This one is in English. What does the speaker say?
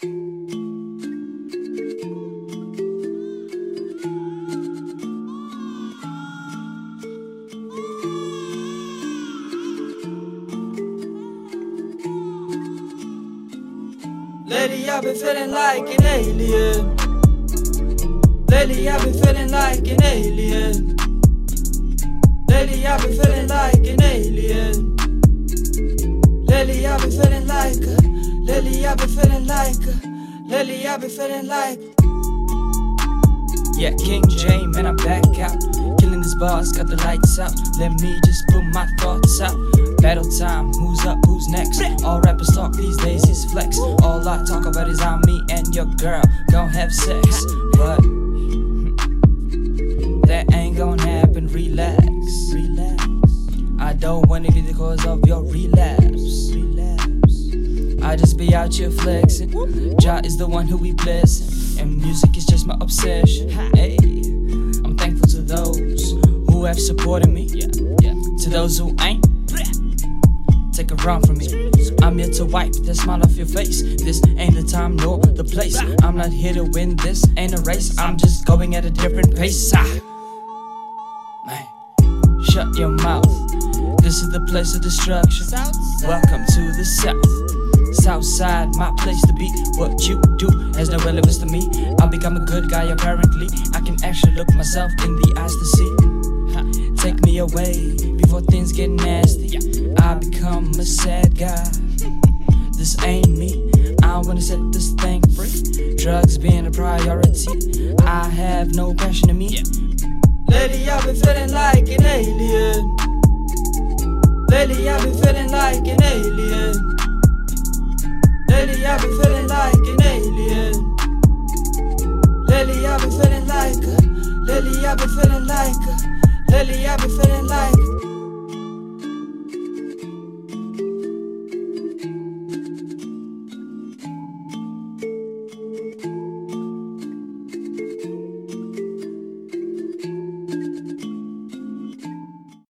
Lately I've been feeling like an alien. Lately I've been feeling like an alien. Lately I've been feeling like an alien. Lately I've been feeling like lately I've been feeling like lately I've been feeling like. Yeah, King J, man, I'm back out. Killing this boss, got the lights out. Let me just put my thoughts out. Battle time, who's up, who's next? All rappers talk these days is flex. All I talk about is how me and your girl gon' have sex. But that ain't gon' happen, relax. I don't wanna be the cause of your relapse. I just be out here flexing. Jah is the one who we blessing, and music is just my obsession. Hey, I'm thankful to those who have supported me. To those who ain't, take a run from me. I'm here to wipe that smile off your face. This ain't the time nor the place. I'm not here to win, this ain't a race. I'm just going at a different pace. Man, shut your mouth. This is the place of destruction. Welcome to the South. Southside, my place to be. What you do has no relevance to me. I'll become a good guy apparently. I can actually look myself in the eyes to see. Take me away before things get nasty. I become a sad guy. This ain't me. I wanna set this thing free. Drugs being a priority. I have no passion in me. Lately I've been feeling like an alien. Lately I've been feeling like an alien. Lately I've been feeling like an alien. Lately I've been feeling like lately I've been feeling like lately I've been feeling like